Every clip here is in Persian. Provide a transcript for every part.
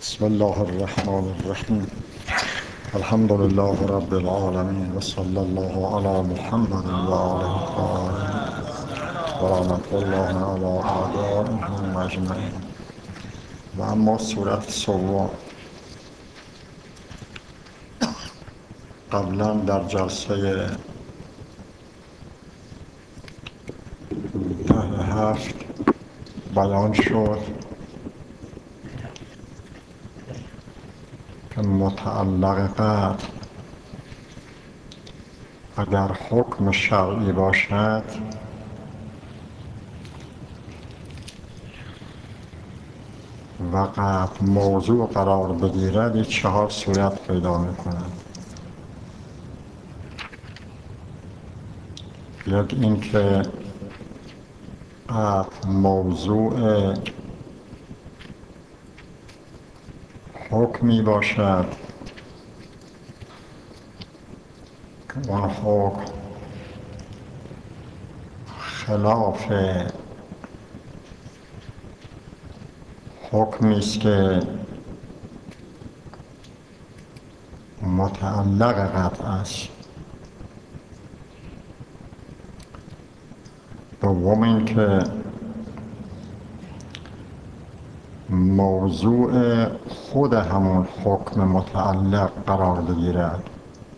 بسم الله الرحمن الرحیم. الحمد لله رب العالمین و صلی الله علی محمد و آله الطاهرین و رحمت الله علی اعدائهم اجمعین. و اما صورت سوم، قبلا در جلسه 7 بیان شد که متعلق قطع اگر حکم شرعی باشد و قطع موضوع قرار بگیرد 4 صورت پیدا می‌کند. یک این که قطع موضوع حکمی باشد که اون حکم خلاف حکمی است که متعلق قطع است. دوم این که موضوع خود همون حکم متعلق قرار بگیرد.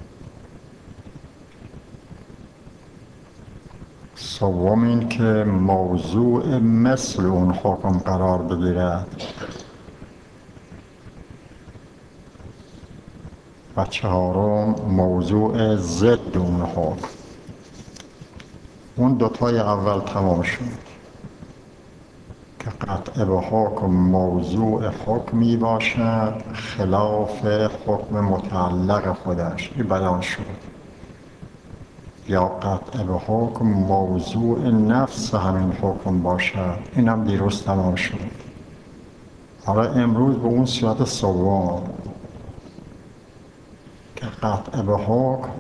سوم این که موضوع مثل اون حکم قرار بگیرد. و چهارم موضوع ضد اون حکم. اون دوتای اول تمام شد که قطع به حکم موضوع حکمی باشد خلاف حکم متعلق خودش، این بیان شد. یا قطع به حکم موضوع نفس همین حکم باشد، این هم دیروز تمام شد. حالا امروز به اون صورت سوم که قطع به حکم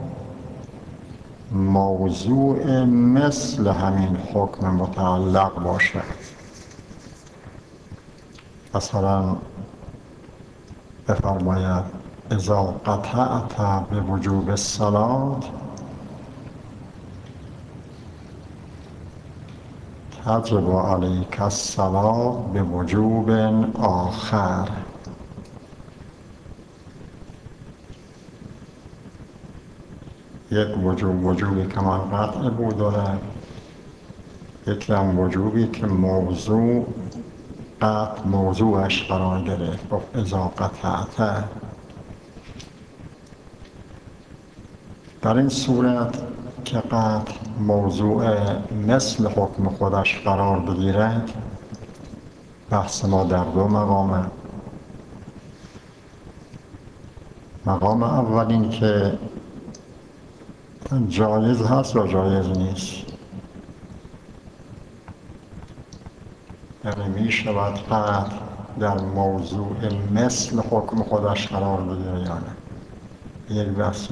موضوع مثل همین حکم متعلق باشد. مثلا بفرماید اذا قطعت به وجوب الصلاة تجب علیک الصلاة به وجوب آخر. یک وجوبی که من قطع بود دارم، یکی هم وجوبی که موضوع قطع موضوعش قرار گرفت. گفت اذا قطعت. در این صورت که قطع موضوع مثل حکم خودش قرار بگیرد، بحث ما در دو مقامه. مقام اول این که جایز هست یا جایز نیست، یعنی می شود قطع در موضوع مثل حکم خودش قرار بگیره یا نه. یک بحثه.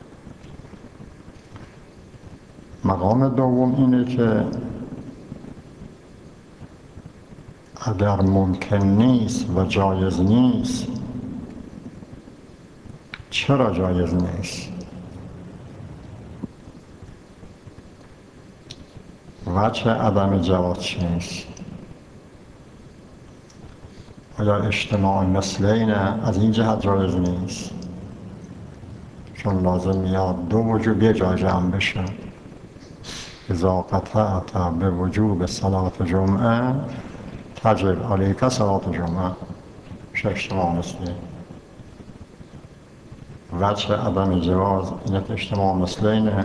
مقام دوم اینه که اگر ممکن نیست و جایز نیست، چرا جایز نیست؟ وجه عدم جواز چیست؟ آیا اجتماع مثلین از این جهت جایز نیست؟ چون لازم میاد دو وجوب یه جای جمع بشه. اذا قطعت به وجوب صلاة جمعه تجب علیک صلاة جمعه. اجتماع مثلین. وجه عدم جواز اینه که اجتماع مثلینه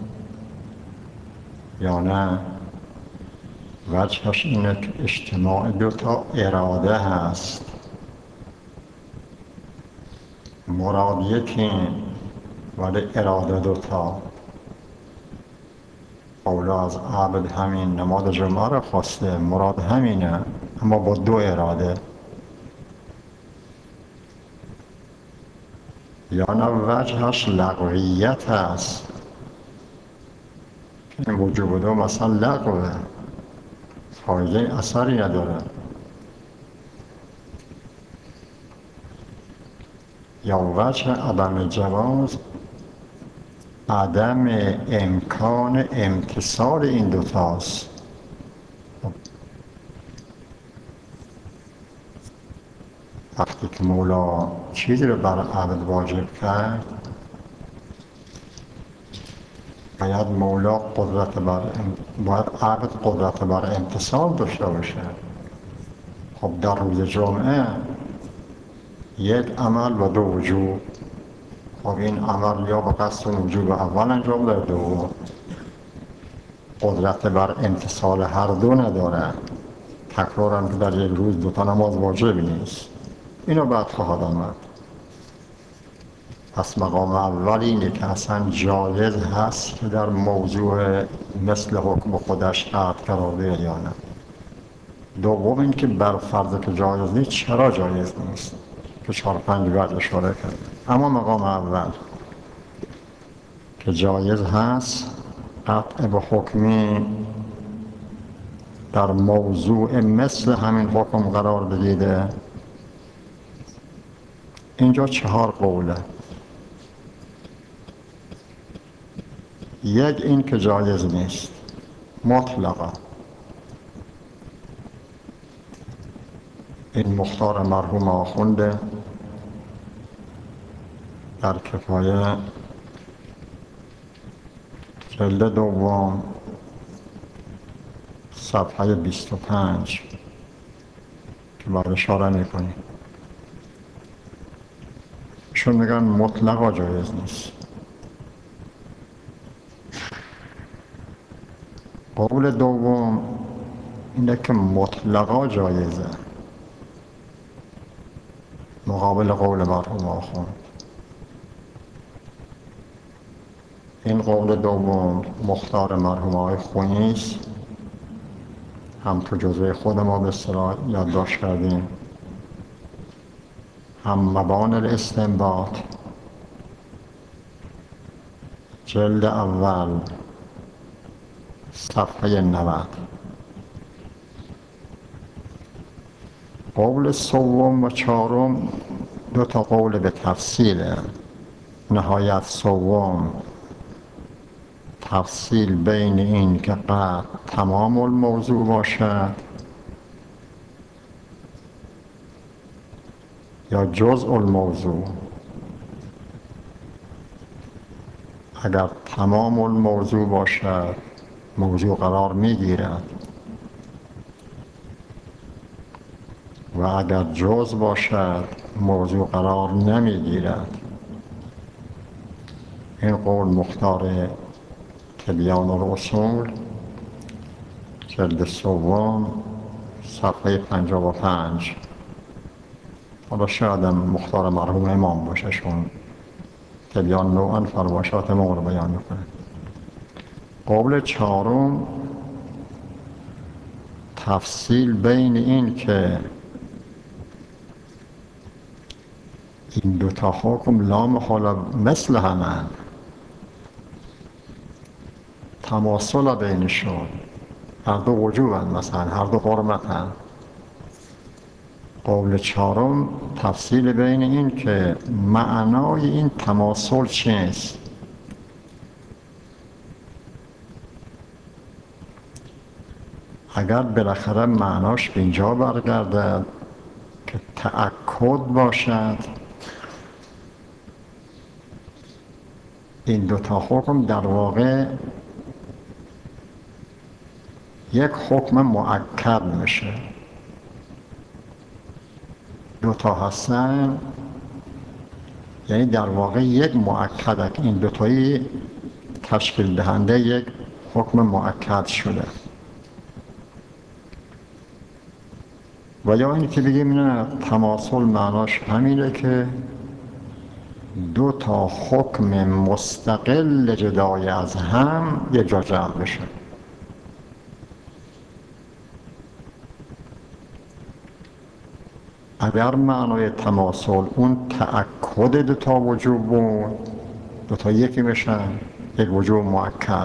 یا نه؟ وجهش اینه که اجتماع دوتا اراده هست. مراد یکی ولی اراده دوتا. مولا از عبد همین نماز جمعه را خواسته، مراد همینه، اما با دو اراده. یا نه وجهش لغویت هست. این وجوب دو مثلا لغوه، فایده اثری نداره. یا وجه عدم جواز عدم امکان امتصال این دوتاست. وقتی که مولا چیزی رو بر عبد واجب کرد، باید عبد قدرت بر امتصال داشته باشه. خب در روز جمعه یک عمل و دو وجوب، خب این عمل یا به قصد وجوب اول انجام داره، دوم قدرت بر امتصال هر دو نداره. تکرار هم که در یک روز دوتا نماز واجب نیست، اینو بعد خواهد آمد. پس مقام اول اینه که اصلا جایز هست که در موضوع مثل حکم خودش قطع قرار بده یا نه. دوم این که بر فرض که جایز نیست چرا جایز نیست که 4-5 بعد اشاره کرد. اما مقام اول که جایز هست قطع به حکمی در موضوع مثل همین حکم قرار بگیره، اینجا 4 قوله. یک این که جایز نیست مطلقا، این مختار مرحوم آخونده در کفایه جلد دوم صفحه 25 که بر اشاره میکنیم، چون میگن مطلقا جایز نیست. قول دوم اینه که مطلقا جایزه، مقابل قول مرحوم آخوند. این قول دوم مختار مرحوم آقای خونی است، هم تو جزوه خود ما به اصطلاح یادداشت کردیم، هم مبان الاستنباط جلد اول صفحه 90. قول سوم و چهارم 2 قول به تفصیله. نهایت سوم تفصیل بین این که قطع تمام الموضوع باشد یا جزء الموضوع. اگر تمام الموضوع باشد موضوع قرار میگیرد و اگر جزء باشد موضوع قرار نمیگیرد. این قول مختار تبیان الاصول جلد سوم صفحه 55. حالا شاید مختار مرحوم امام باشه، چون تبیان نوعا فرمایشات امام رو بیان میکنه. قول چهارم تفصیل بین این که این 2 حکم لا محاله مثل همن، تماثل بینشون، هر دو وجوبن، مثلا هر دو حرمتن. قول چهارم تفصیل بین این که معنای این تماثل چیست. اگر بالاخره معناش به اینجا برگرده که تأکد باشد این 2 حکم در واقع یک حکم مؤکد میشه. 2 هستن یعنی در واقع یک مؤکده که این 2 تشکیل دهنده یک حکم مؤکد شده. و یا این که بگیم نه تماثل معناش همینه که 2 حکم مستقل جدای از هم یک جا جمع بشه. اگر معنای تماثل اون تأکد 2 وجوب بود، 2 یکی میشن، یک وجوب مؤکد،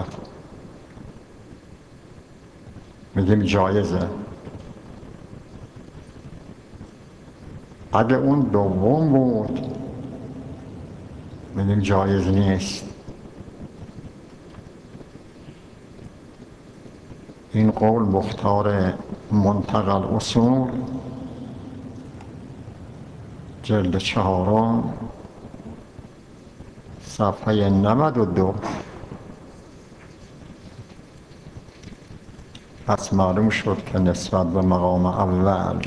میگیم جایزه. اگه اون دوم بود میگیم جایز نیست. این قول مختار منتقى الاصول جلد 4 صفحه 92. پس معلوم شد که نسبت به مقام اول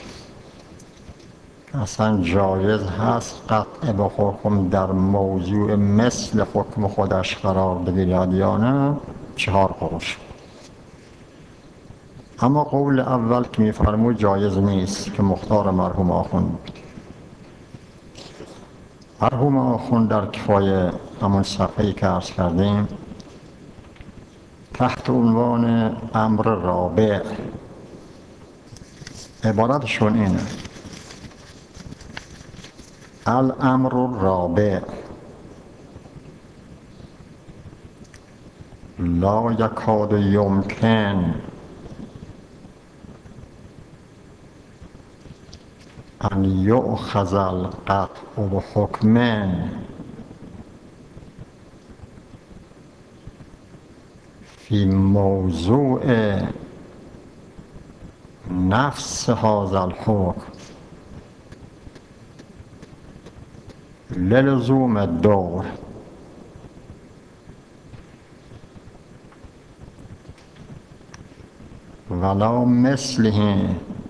اصلا جایز هست قطع به حکم در موضوع مثل حکم خودش قرار بگیرد یا نه، 4 قول شد. اما قول اول که می‌فرمود جایز نیست که مختار مرحوم آخوند بود. مرحوم آخوند در کفایه همون صفحه‌ای که عرض کردیم تحت عنوان امر رابع عبارتشون اینه: الامر الرابع لا یکاد یمکن ان یؤخذ القطع بحکم فی موضوع نفس هذا الحکم للزوم الدور ولا مثله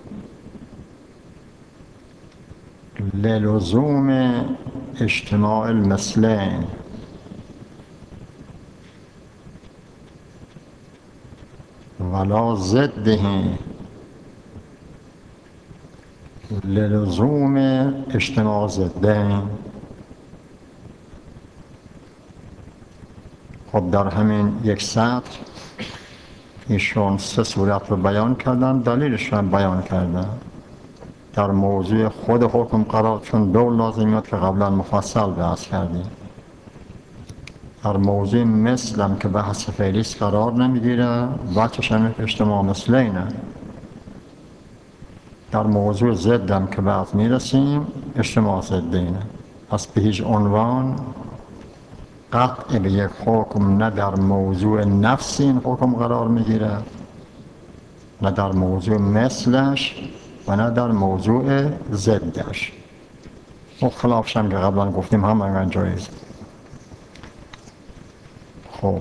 للزوم اجتماع المثلين ولا ضده للزوم اجتماع ضدين. خب در همین یک سطر ایشون 3 صورت رو بیان کردن، دلیلش رو بیان کردن. در موضوع خود حکم قرار، چون 2 لازمیات که قبلا مفصل بحث کردیم. در موضوع مثلم که بحث فعلیست قرار نمیگیره، بچش هم اجتماع مثلینه. در موضوع ضدم که بعد میرسیم اجتماع ضدینه. پس به هیچ عنوان قطع به یک حکم نه در موضوع نفس این حکم قرار میگیره، نه در موضوع مثلش و نه در موضوع ضدش. خلافش هم که قبلا گفتیم هم انگار جایز. خب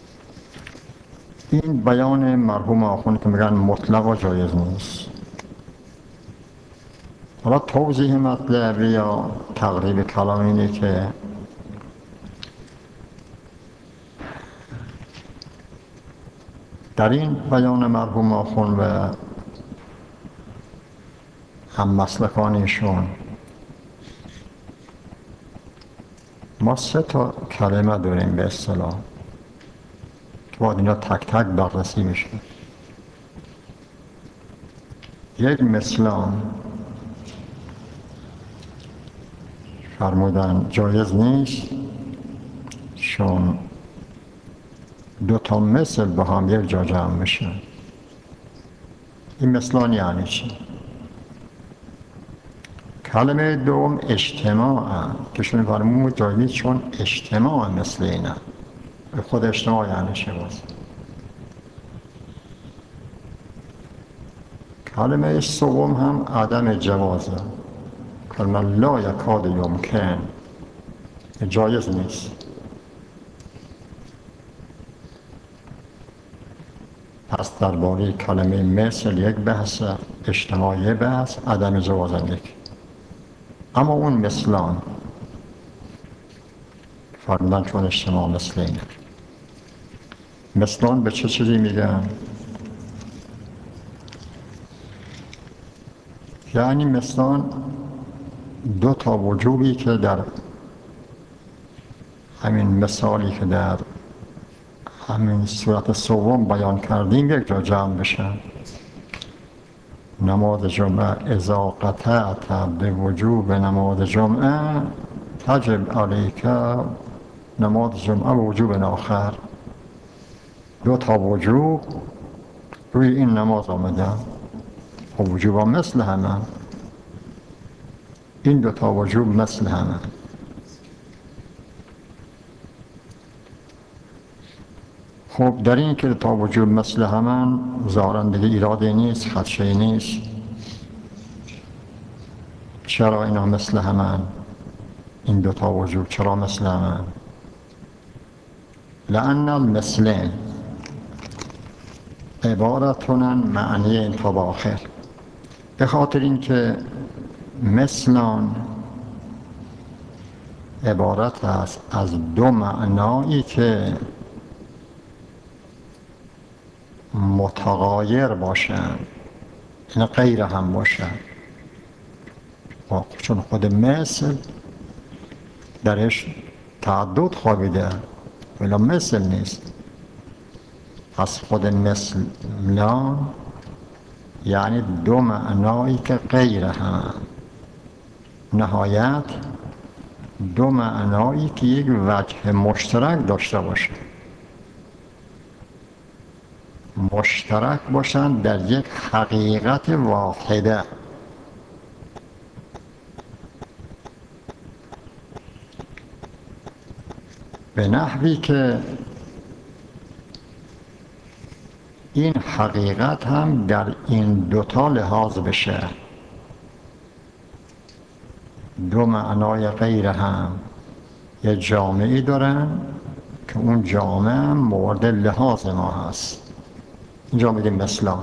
این بیان مرحوم آخوند که میگن مطلق و جایز نیست. حالا توضیح مطلب یا تقریب کلام اینه که در این بیان مرحوم آخوند و هم مسلکانیشون ما 3 تا کلمه داریم به اصطلاح که باید اینا تک تک بررسی میشه. یک مثلان فرمودن جایز نیست چون 2 تا مثل با هم یک جا جمع میشن. این مثلان یعنی چی؟ کلمه دوم اجتماع که شون فرمود جایز چون اجتماع مثل اینه. خود اجتماع یعنی چی باز؟ کلمه سوم هم عدم جوازه. کلمه لا یکاد یمکن جایز نیست. پس درباره کلمه مثل یک بحث، اجتماعی بحث، عدم جواز یک. اما اون مثلان فرمودن چون اجتماع مثل اینه. مثلان به چه چیزی میگن؟ یعنی مثلان 2 تا وجوبی که در همین مثالی که در همین صورت سوم بیان کردیم یک جا جمع بشن. نماز جمعه اذا قطعت به وجوب نماز جمعه تجب علیک نماز جمعه به وجوب آخر. 2 تا وجوب روی این نماز آمده و وجوب ها مثل همه. این 2 تا وجوب مثل همه. خب در این که تا وجود مثل همان ظاهراً دیگه ایرادی نیست، خدشه‌ای نیست. چرا اینا مثل همان؟ این دوتا وجود چرا مثل همان؟ لأن المثلين عبارتون عن معنی انتاب آخر، به خاطر اینکه مثلان عبارت است از دو معنایی که متغایر باشند، این غیر هم باشند. چون خود مثل درش تعدد خوابیده ولی مثل نیست. پس خود مثلان یعنی دو معنایی که غیر هم، نهایت دو معنایی که یک وجه مشترک داشته باشه، مشترک باشن در یک حقیقت واحده. به نحوی که این حقیقت هم در این دوتا لحاظ بشه، دو معنای غیر هم یه جامعی دارن که اون جامعه هم مورد لحاظ ما هست. اینجا میگیم مثلان.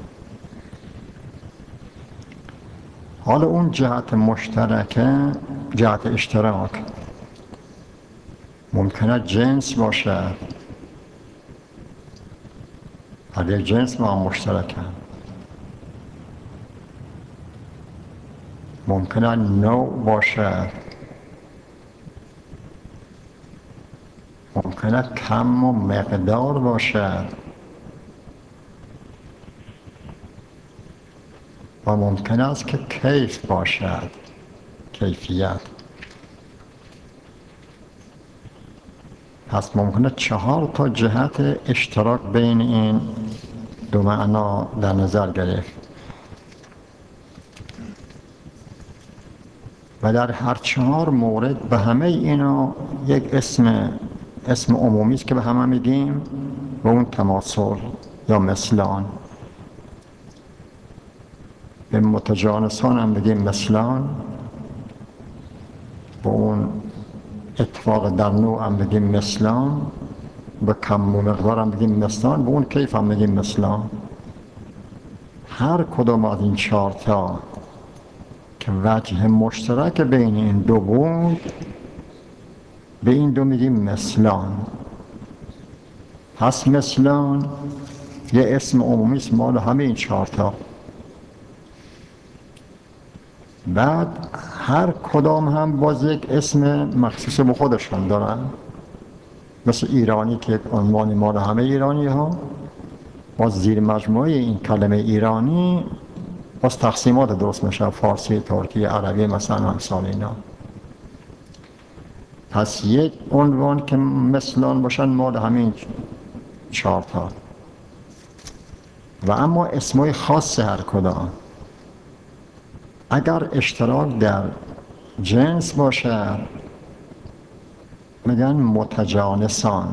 حالا اون جهت مشترکه، جهت اشتراک ممکنه جنس باشه، هر یک جنس با هم مشترکه. ممکنه نوع باشه، ممکنه کم و مقدار باشه و ممکن است که کیف باشد، کیفیت. پس ممکنه 4 تا جهت اشتراک بین این دو معنا در نظر گرفت و در هر 4 مورد به همه اینا یک اسم عمومی است که به همه میگیم و اون تماثل یا مثلان. به متجانسان هم بگیم مثلان، به اون اتفاق در نوع هم بگیم مثلان، به کم و مقدار هم بگیم مثلان، به اون کیف هم بگیم مثلان. هر کدام از این 4 تا که وجه مشترک بین این دو بود، به این دو میگیم مثلان. پس مثلان یه اسم عمومی است مال همه این 4 تا. بعد هر کدام هم باز یک اسم مخصوص به خودشون دارن، مثل ایرانی که عنوان مال همه ایرانی ها، باز زیر مجموعه این کلمه ایرانی باز تقسیمات درست میشه، فارسی، ترکی، عربی مثلا امثال اینا. پس یک عنوان که مثلان باشن مال همین 4 تا. و اما اسمای خاص هر کدام اگر اشتراک در جنس باشه میگن متجانسان.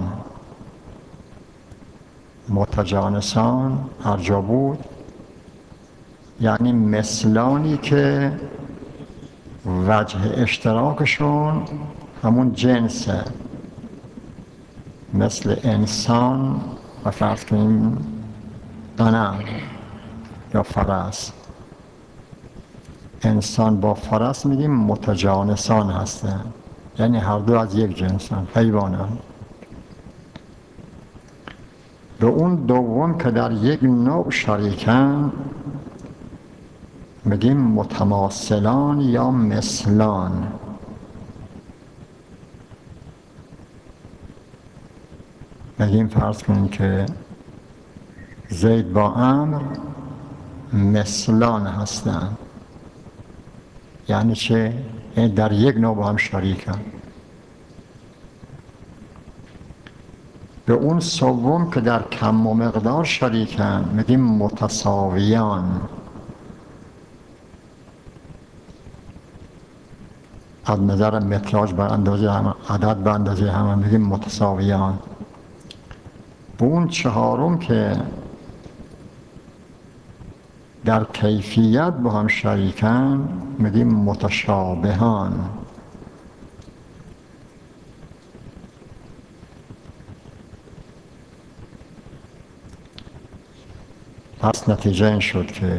متجانسان هر جا بود یعنی مثلانی که وجه اشتراکشون همون جنسه، مثل انسان و فرض کنیم غنم یا فرس. انسان با فرس میگیم متجانسان هستن، یعنی هر دو از یک جنسن، حیوانن. به اون دوم که در یک نوع شریکن میگیم متماثلان یا مثلان. میگیم فرض کنیم که زید با عمرو مثلان هستن. یعنی چه؟ یعنی در یک نوع با هم شریکن. به اون سوم که در کم و مقدار شریکن میگیم متساویان. از نظر متراژ بر اندازه هم، عدد به اندازه هم میگیم متساویان. به و اون چهارم که در کیفیت با هم شریکن میگیم متشابهان. پس نتیجه این شد که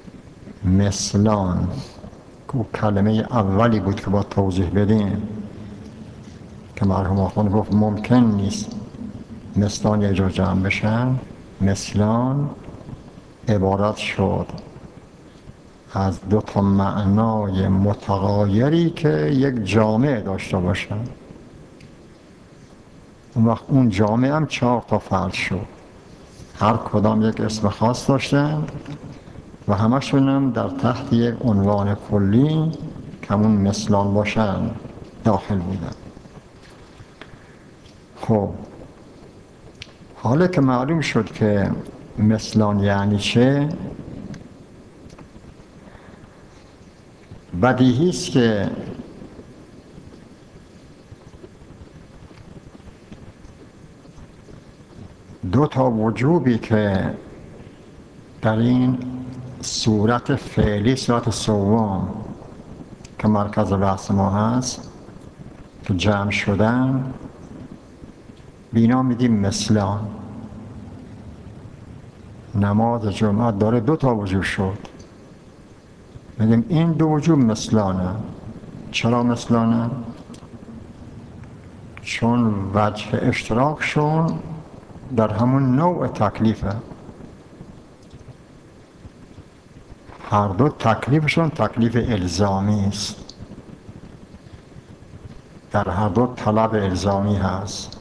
مثلان که کلمه اولی بود که با توضیح بدیم که مرحوم آخوند گفت ممکن نیست مثلان یک جا جمع بشن، مثلان عبارت شد از دو تا معنای متغایری که یک جامعه داشته باشن. اون وقت اون جامعه هم 4 تا فرد شد، هر کدام یک اسم خاص داشتن و همشون هم در تحت یک عنوان کلی که همون مثلان باشن داخل بودن. خب حالا که معلوم شد که مثلان یعنی چه، بدیهی است که دو تا وجوبی که در این صورت فعلی، صورت سوم که مرکز بحث ما هست که جمع شدن، بینا میگیم مثلان. نماز جمعه داره 2 تا وجوب شد، میگیم این 2 وجوب مثلانه. چرا مثلانه؟ چون وجه اشتراکشون در همون نوع تکلیفه. هر دو تکلیفشون تکلیف الزامی است، در هر دو طلب الزامی هست.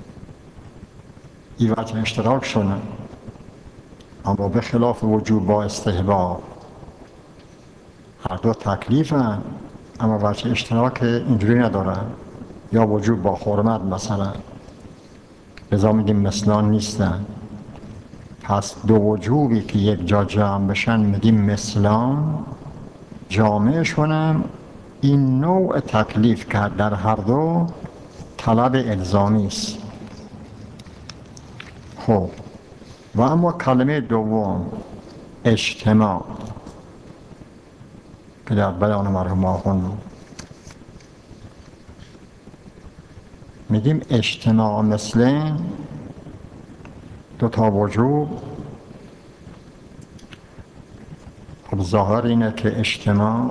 این وجه اشتراکشونه، اما به خلاف وجوب با استحباب. هر دو تکلیفن اما وجه اشتراک اینجوری ندارن، یا وجوب با حرمت مثلا، لذا میگیم مثلان نیستن. پس 2 وجوبی که یک جا جمع بشن میگیم مثلان، جامعشون هم این نوع تکلیف که در هر دو طلب الزامی است. خب و اما کلمه دوم اجتماع که در بیان مرحوم آخوند بود، میگیم اجتماع مثل 2 تا وجوب. خب ظاهر اینه که اجتماع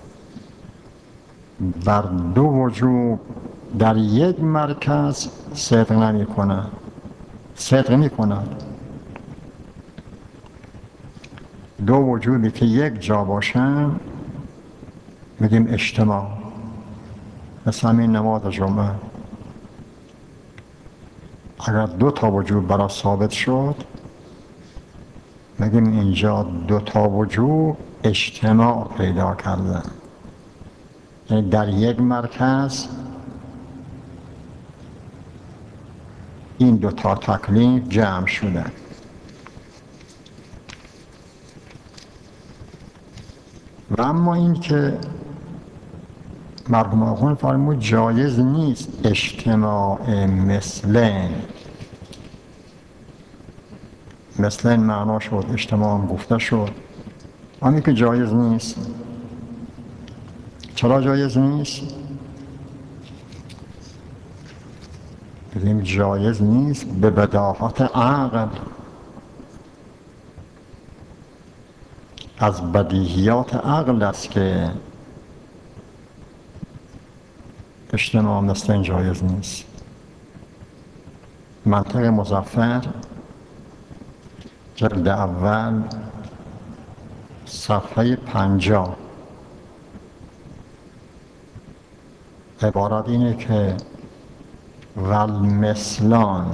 بر 2 وجوب در یک مرکز صدق نمی کنه، صدق می کنه. 2 وجوبی که یک جا باشن میگیم اجتماع. مثل همین نماز جمعه، اگر 2 تا وجوب برای ثابت شد میگیم اینجا 2 تا وجوب اجتماع پیدا کردن، یعنی در یک مرکز این 2 تا تکلیف جمع شدن. و اما این که مرحوم آخوند فرمود جایز نیست اجتماع مثلین. مثلین معنا شد، اجتماع هم گفته شد، همین که جایز نیست. چرا جایز نیست؟ بگیم جایز نیست به بداهت عقل، از بدیهیات عقل است که اجتماع مثلین جایز نیست. منطق مظفر جلد اول صفحه 50 عبارت اینه که والمثلان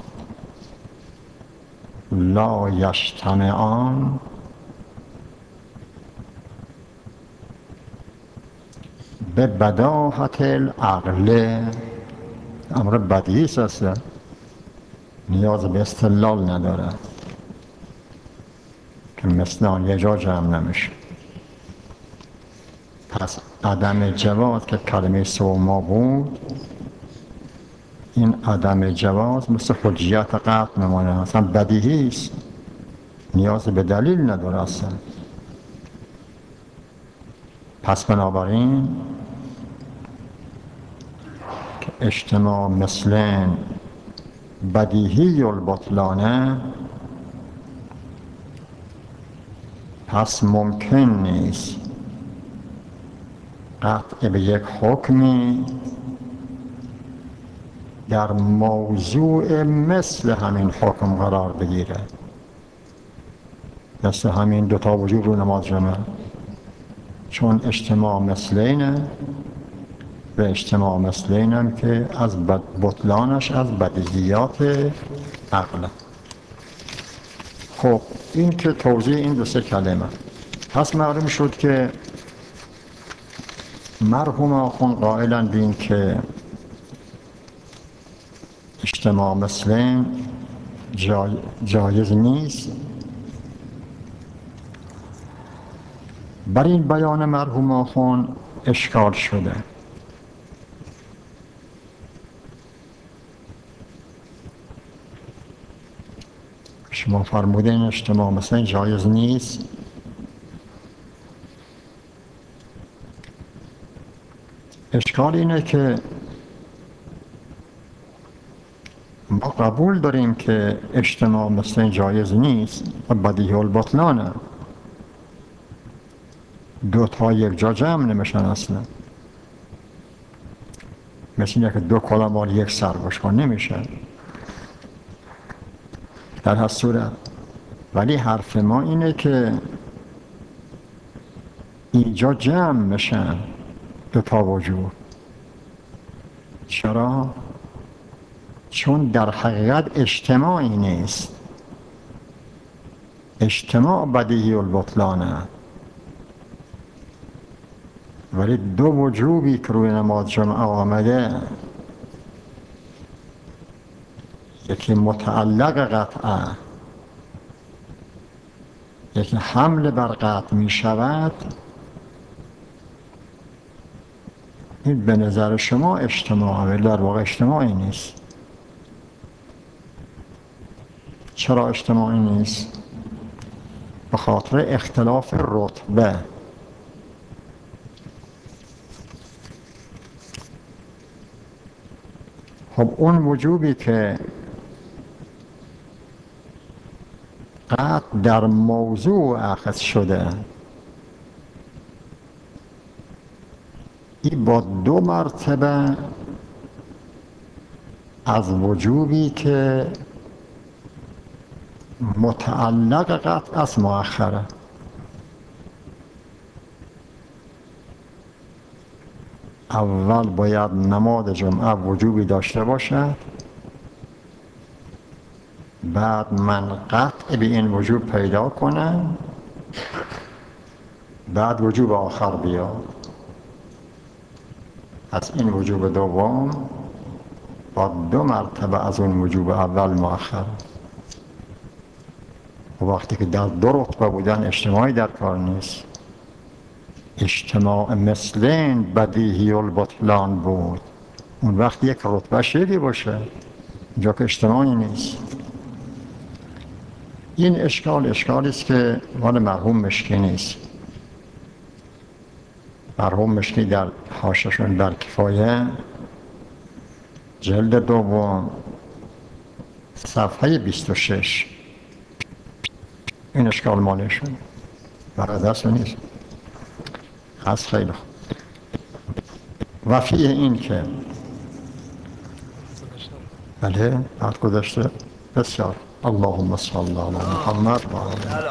لا یجتمعان به بداهت العقل. امر بدیهی است، نیاز به استدلال نداره که مثلان یه جا جمع نمیشه. پس عدم جواز که کلمه سوم بود این عدم جواز مثل حجیت قطع میمانه، اصلا بدیهی است، نیاز به دلیل نداره اصلا. پس بنابراین که اجتماع مثلین بدیهی البطلانه، پس ممکن نیست قطع به یک حکمی در موضوع مثل همین حکم قرار بگیره، مثل همین دوتا وجوب رو نماز جمعه، چون اجتماع مثلینه و اجتماع مثلینم که از بطلانش از بدیهیات عقله. خب این که توضیح این دو سه کلمه. پس معلوم شد که مرحوم آخوند قائلند بین که اجتماع مثلین جایز نیست. بر این بیان مرحوم آخوند اشکال شده. شما فرمودین اجتماع مثلین جایز نیست، اشکال اینه که ما قبول داریم که اجتماع مثلین جایز نیست و بدیهی البطلانه، دو تا یک جا جمع نمیشن اصلا، مثل اینه که دو کلاه یک سر باشن نمیشه در هر صورت. ولی حرف ما اینه که اینجا جمع میشن دو تا وجود. چرا؟ چون در حقیقت اجتماعی نیست، اجتماع بدیهی البطلانه، ولی دو وجوبی که روی نماز جمعه آمده، یکی متعلق قطعه، یکی حمل بر قطع می شود، این به نظر شما اجتماع، ولی در واقع اجتماعی نیست. چرا اجتماعی نیست؟ به خاطر اختلاف رتبه. خب اون وجوبی که قطع در موضوع اخذ شده، این با دو مرتبه از وجوبی که متعلق قطع است مؤخره. اول باید نماز جمعه وجوبی داشته باشد، بعد من قطع به این وجوب پیدا کنم، بعد وجوب آخر بیاد. از این وجوب دوم با دو مرتبه از اون وجوب اول مؤخر. و وقتی که در دو رتبه بودن اجتماعی در کار نیست. اجتماع مثلین بدیهی البطلان بود، اون وقت یک رتبه شدی باشه، اینجا که اجتماعی نیست. این اشکالی است که مال مرحوم مشکی نیست. مرحوم مشکی در حاشیه‌شون بر کفایه جلد دوم صفحه 26 این اشکال مالشون برای دست نیست. از خیلی خوب. و فیه این که بله بعد گذاشته بسیار اللهم صل علی محمد و علی